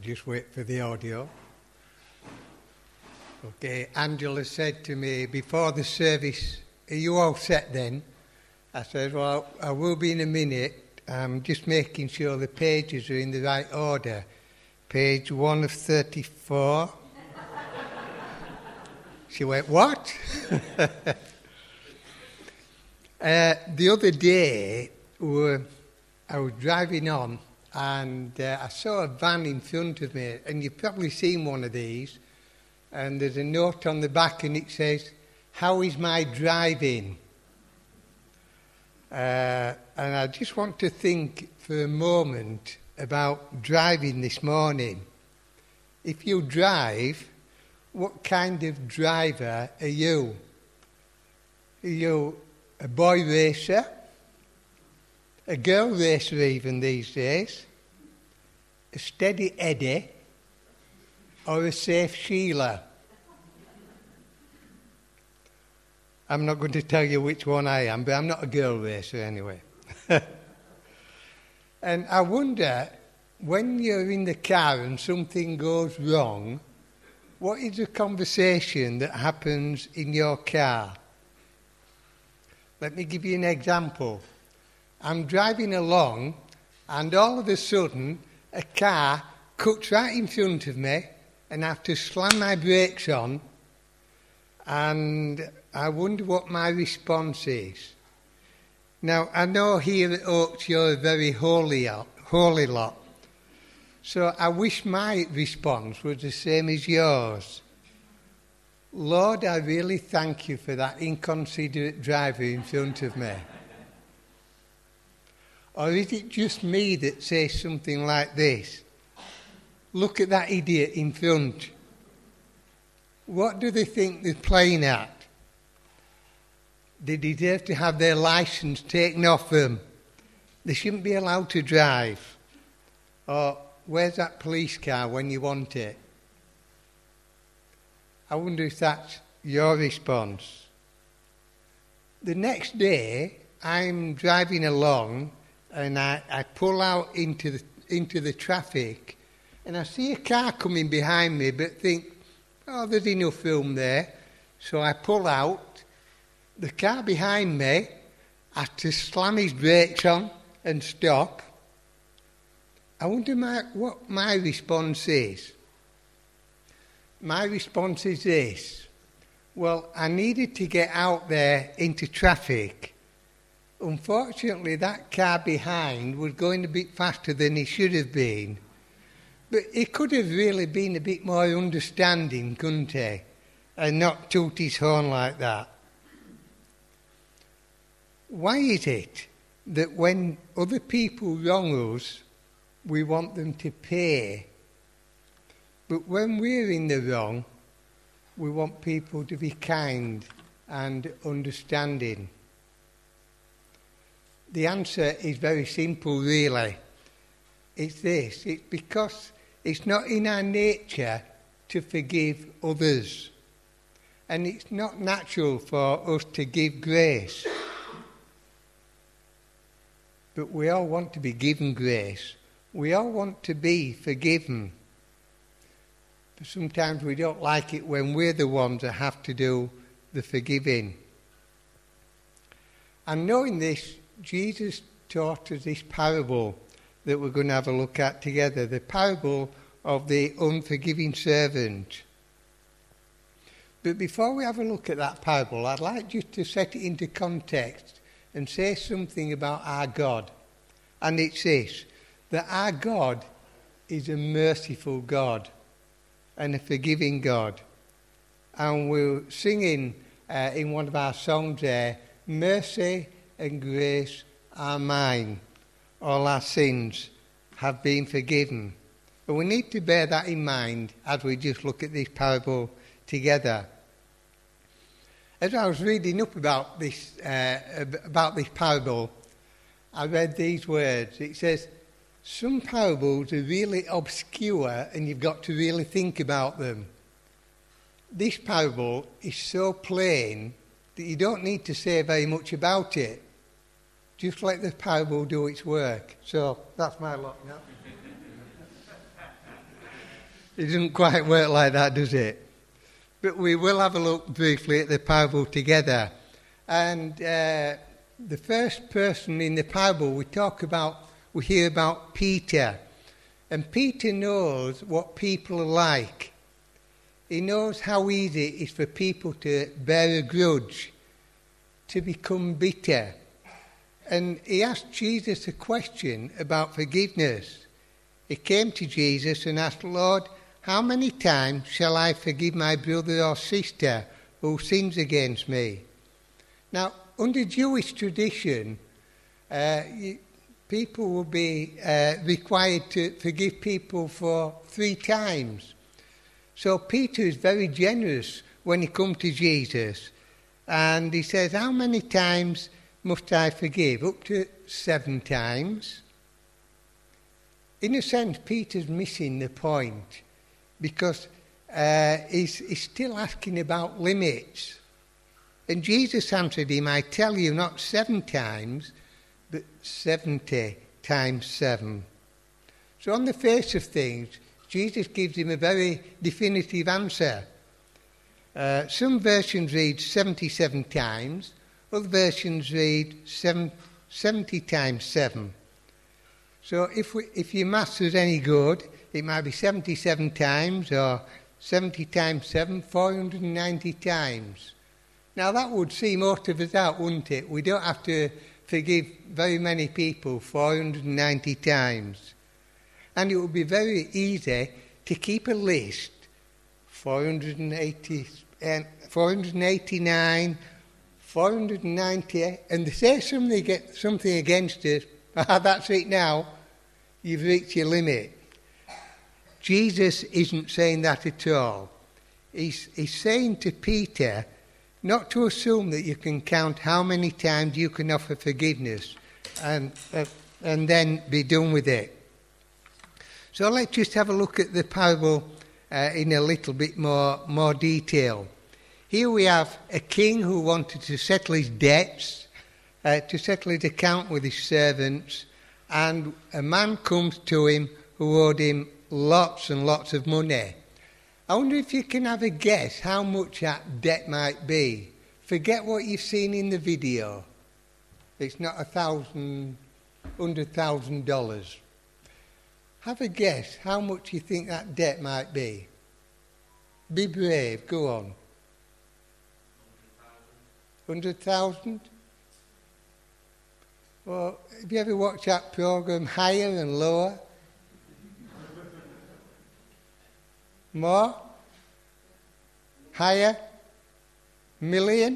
Just wait for the audio. Okay, Angela said to me before the service, "Are you all set then?" I said, "Well, I will be in a minute. I'm just making sure the pages are in the right order. Page 1 of 34. She went, "What?" The other day, I was driving on and I saw a van in front of me, and you've probably seen one of these, and there's a note on the back and it says, "How is my driving?" And I just want to think for a moment about driving this morning. If you drive, what kind of driver are you? Are you a boy racer? A girl racer even these days? A steady Eddie? Or a safe Sheila? I'm not going to tell you which one I am, but I'm not a girl racer anyway. And I wonder, when you're in the car and something goes wrong, what is the conversation that happens in your car? Let me give you an example. I'm driving along and all of a sudden a car cuts right in front of me and I have to slam my brakes on, and I wonder what my response is. Now, I know here at Oaks you're a very holy lot, so I wish my response was the same as yours. Lord, I really thank you for that inconsiderate driver in front of me. Or is it just me that says something like this? Look at that idiot in front. What do they think they're playing at? They deserve to have their licence taken off them. They shouldn't be allowed to drive. Or, where's that police car when you want it? I wonder if that's your response. The next day, I'm driving along and I pull out into the traffic and I see a car coming behind me, but think, oh, there's enough room there. So I pull out. The car behind me has to slam his brakes on and stop. I wonder what my response is. My response is this. Well, I needed to get out there into traffic. Unfortunately, that car behind was going a bit faster than he should have been. But he could have really been a bit more understanding, couldn't he? And not toot his horn like that. Why is it that when other people wrong us, we want them to pay? But when we're in the wrong, we want people to be kind and understanding. The answer is very simple, really. It's this. It's because it's not in our nature to forgive others. And it's not natural for us to give grace. But we all want to be given grace. We all want to be forgiven. But sometimes we don't like it when we're the ones that have to do the forgiving. And knowing this, Jesus taught us this parable that we're going to have a look at together, the parable of the unforgiving servant. But before we have a look at that parable, I'd like you to set it into context and say something about our God. And it's this, that our God is a merciful God and a forgiving God. And we're singing in one of our songs there, mercy and grace are mine. All our sins have been forgiven. But we need to bear that in mind as we just look at this parable together. As I was reading up about this parable, I read these words. It says, some parables are really obscure and you've got to really think about them. This parable is so plain that you don't need to say very much about it. Just let the parable do its work. So that's my lot now. It doesn't quite work like that, does it? But we will have a look briefly at the parable together. And the first person in the parable we hear about Peter. And Peter knows what people are like. He knows how easy it is for people to bear a grudge, to become bitter. And he asked Jesus a question about forgiveness. He came to Jesus and asked, Lord, how many times shall I forgive my brother or sister who sins against me? Now, under Jewish tradition, people will be required to forgive people for 3 times. So Peter is very generous when he comes to Jesus. And he says, how many times must I forgive? Up to 7 times. In a sense, Peter's missing the point, because he's still asking about limits. And Jesus answered him, I tell you, not 7 times, but 70 times 7. So on the face of things, Jesus gives him a very definitive answer. Some versions read 77 times, other versions read 70 times 7. So if your maths is any good, it might be 77 times or 70 times 7, 490 times. Now that would seem out of us out, wouldn't it? We don't have to forgive very many people 490 times. And it would be very easy to keep a list, 489, 490, and they say something against us, that's it now, you've reached your limit. Jesus isn't saying that at all. He's saying to Peter not to assume that you can count how many times you can offer forgiveness and then be done with it. So let's just have a look at the parable in a little bit more detail. Here we have a king who wanted to settle his debts, to settle his account with his servants, and a man comes to him who owed him lots and lots of money. I wonder if you can have a guess how much that debt might be. Forget what you've seen in the video. It's not $100,000. Have a guess how much you think that debt might be. Be brave, go on. 100,000? Well, have you ever watched that programme Higher and Lower? More? Higher? Million?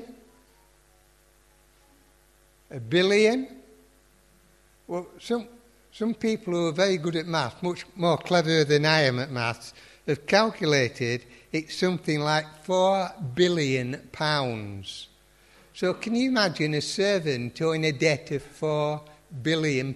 A billion? Well, some people who are very good at maths, much more cleverer than I am at maths, have calculated it's something like £4 billion. So can you imagine a servant owing a debt of £4 billion?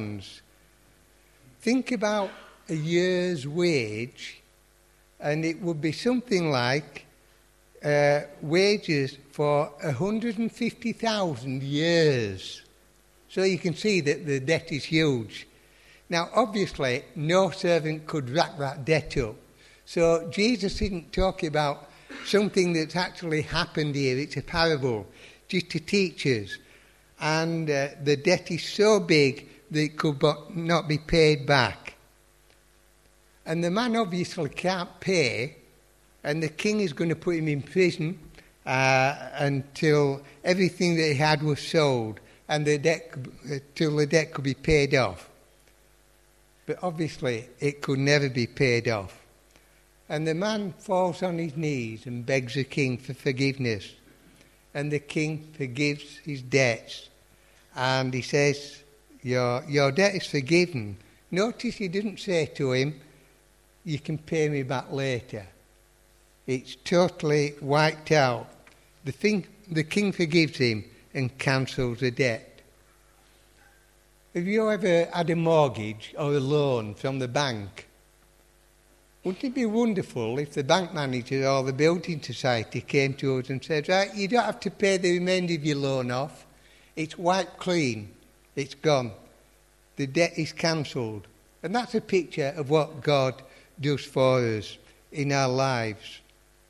Think about a year's wage, and it would be something like wages for 150,000 years. So you can see that the debt is huge. Now, obviously, no servant could rack that debt up. So Jesus isn't talking about something that's actually happened here. It's a parable, just to teach us. And the debt is so big that it could not be paid back. And the man obviously can't pay, and the king is going to put him in prison until everything that he had was sold, and till the debt could be paid off. But obviously it could never be paid off. And the man falls on his knees and begs the king for forgiveness. And the king forgives his debts. And he says, your debt is forgiven. Notice he didn't say to him, you can pay me back later. It's totally wiped out. The king forgives him and cancels the debt. Have you ever had a mortgage or a loan from the bank? Wouldn't it be wonderful if the bank manager or the building society came to us and said, right, you don't have to pay the remainder of your loan off. It's wiped clean. It's gone. The debt is cancelled. And that's a picture of what God does for us in our lives.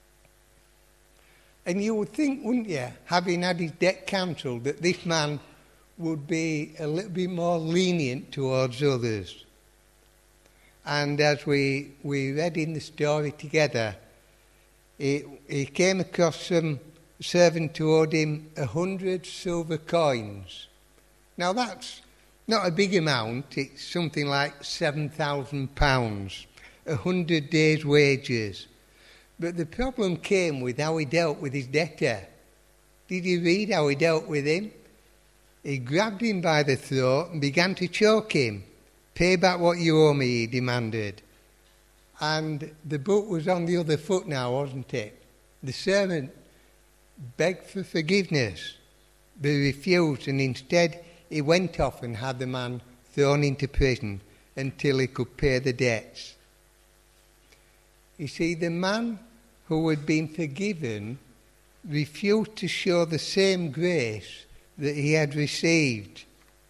And you would think, wouldn't you, having had his debt cancelled, that this man would be a little bit more lenient towards others. And as we read in the story together, he came across some servant who owed him 100 silver coins. Now that's not a big amount, it's something like £7,000, 100 days' wages. But the problem came with how he dealt with his debtor. Did you read how he dealt with him? He grabbed him by the throat and began to choke him. "Pay back what you owe me," he demanded. And the boot was on the other foot now, wasn't it? The servant begged for forgiveness, but he refused, and instead he went off and had the man thrown into prison until he could pay the debts. You see, the man who had been forgiven refused to show the same grace that he had received.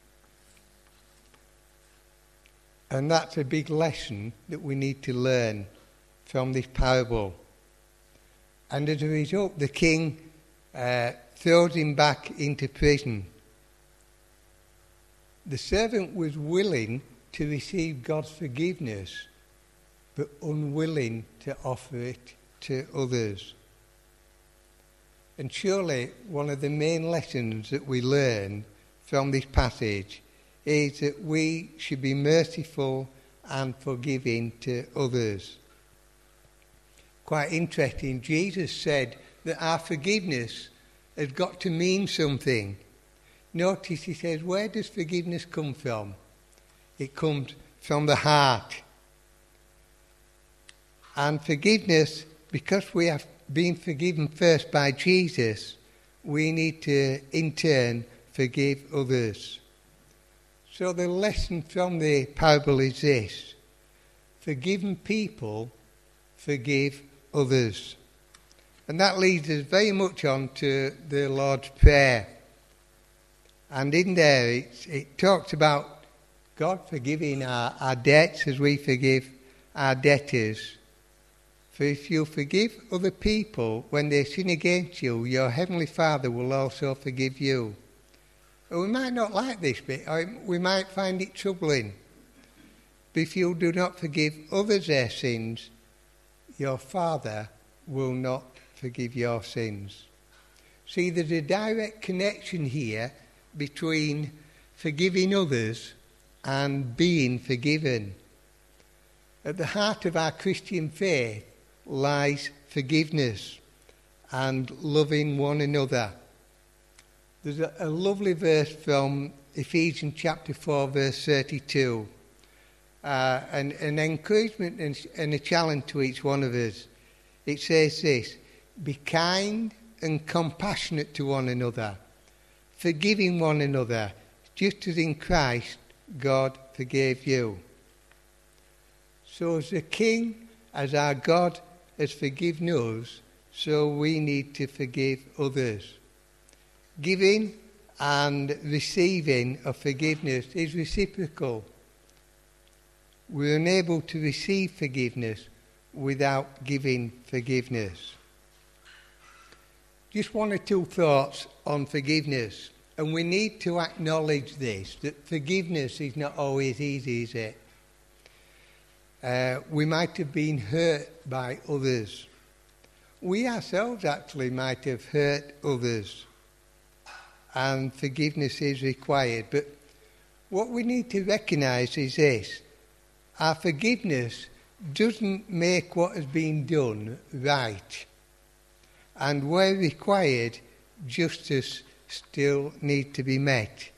And that's a big lesson that we need to learn from this parable. And as a result, the king throws him back into prison. The servant was willing to receive God's forgiveness, but unwilling to offer it to others. And surely one of the main lessons that we learn from this passage is that we should be merciful and forgiving to others. Quite interesting, Jesus said that our forgiveness has got to mean something. Notice he says, where does forgiveness come from? It comes from the heart. And forgiveness, because we have been forgiven first by Jesus, we need to in turn forgive others. So the lesson from the parable is this: forgiven people forgive others. And that leads us very much on to the Lord's Prayer. And in there it talks about God forgiving our debts as we forgive our debtors. For if you forgive other people when they sin against you, your Heavenly Father will also forgive you. Well, we might not like this bit, or we might find it troubling. But if you do not forgive others their sins, your Father will not forgive your sins. See, there's a direct connection here between forgiving others and being forgiven. At the heart of our Christian faith lies forgiveness and loving one another. There's a lovely verse from Ephesians chapter 4 verse 32, an encouragement and a challenge to each one of us. It says this: be kind and compassionate to one another, forgiving one another, just as in Christ God forgave you. So as the King, as our God has forgiven us, so we need to forgive others. Giving and receiving of forgiveness is reciprocal. We're unable to receive forgiveness without giving forgiveness. Just one or two thoughts on forgiveness. And we need to acknowledge this, that forgiveness is not always easy, is it? We might have been hurt by others. We ourselves actually might have hurt others. And forgiveness is required. But what we need to recognise is this: our forgiveness doesn't make what has been done right. And where required, justice still needs to be met.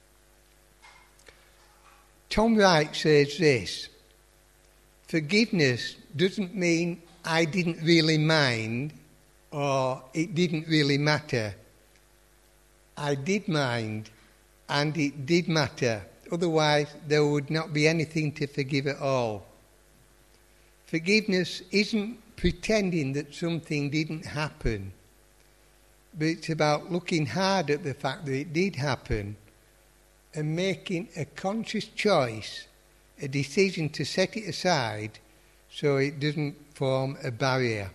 Tom Wright says this: forgiveness doesn't mean I didn't really mind or it didn't really matter. I did mind and it did matter. Otherwise, there would not be anything to forgive at all. Forgiveness isn't pretending that something didn't happen, but it's about looking hard at the fact that it did happen and making a conscious choice, a decision to set it aside so it doesn't form a barrier.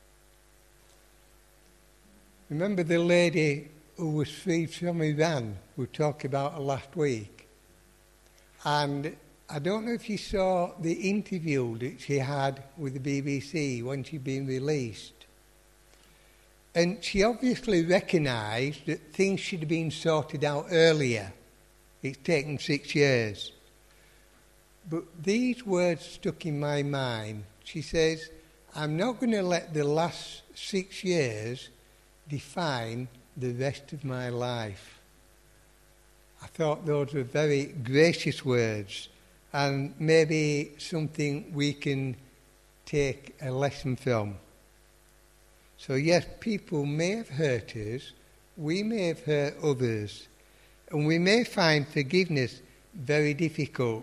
Remember the lady who was freed from Iran, we talked about her last week? And I don't know if you saw the interview that she had with the BBC when she'd been released. And she obviously recognised that things should have been sorted out earlier. It's taken 6 years. But these words stuck in my mind. She says, I'm not going to let the last 6 years define the rest of my life. I thought those were very gracious words and maybe something we can take a lesson from. So yes, people may have hurt us, we may have hurt others, and we may find forgiveness very difficult.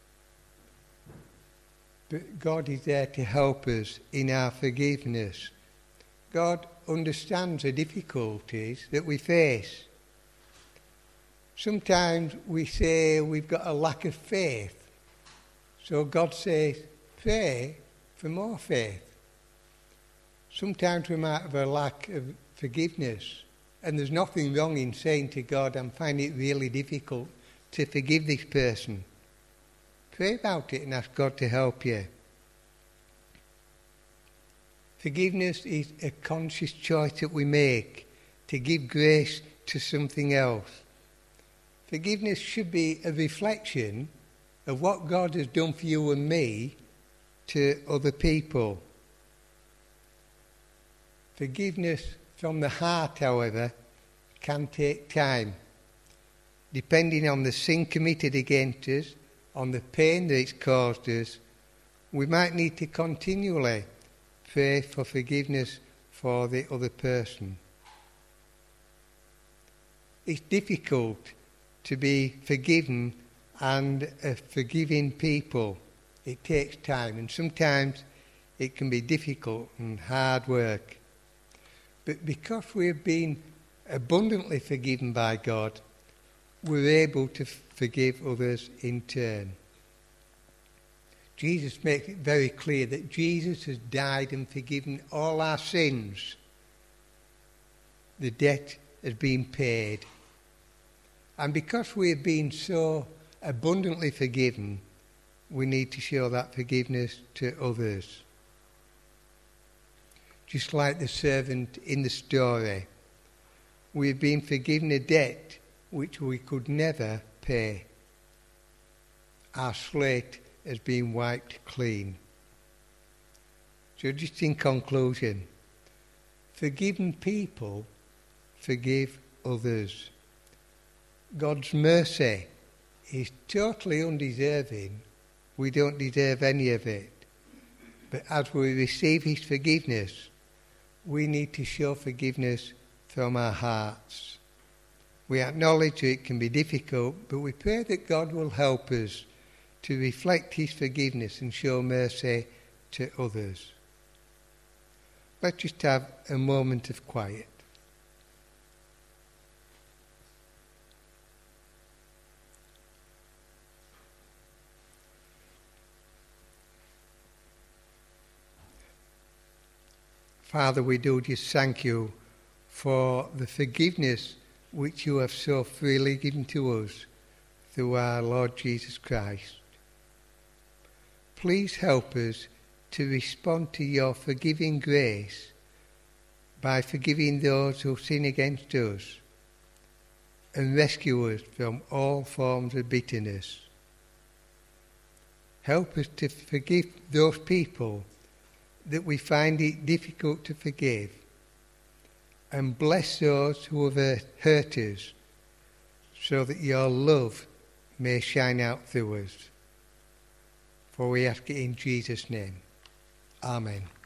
But God is there to help us in our forgiveness. God understands the difficulties that we face. Sometimes we say we've got a lack of faith. So God says, pray for more faith. Sometimes we might have a lack of forgiveness. And there's nothing wrong in saying to God, I'm finding it really difficult to forgive this person. Pray about it and ask God to help you. Forgiveness is a conscious choice that we make to give grace to something else. Forgiveness should be a reflection of what God has done for you and me to other people. Forgiveness from the heart, however, can take time. Depending on the sin committed against us, on the pain that it's caused us, we might need to continually pray for forgiveness for the other person. It's difficult to be forgiven and a forgiving people. It takes time, and sometimes it can be difficult and hard work. But because we've been abundantly forgiven by God, we're able to forgive others in turn. Jesus makes it very clear that Jesus has died and forgiven all our sins. The debt has been paid. And because we have been so abundantly forgiven, we need to show that forgiveness to others. Just like the servant in the story, we have been forgiven a debt which we could never pay. Our slate has been wiped clean. So just in conclusion, forgiven people forgive others. God's mercy is totally undeserving. We don't deserve any of it. But as we receive his forgiveness, we need to show forgiveness from our hearts. We acknowledge that it can be difficult, but we pray that God will help us to reflect his forgiveness and show mercy to others. Let's just have a moment of quiet. Father, we do just thank you for the forgiveness which you have so freely given to us through our Lord Jesus Christ. Please help us to respond to your forgiving grace by forgiving those who sin against us and rescue us from all forms of bitterness. Help us to forgive those people that we find it difficult to forgive, and bless those who have hurt us, so that your love may shine out through us. For we ask it in Jesus' name. Amen.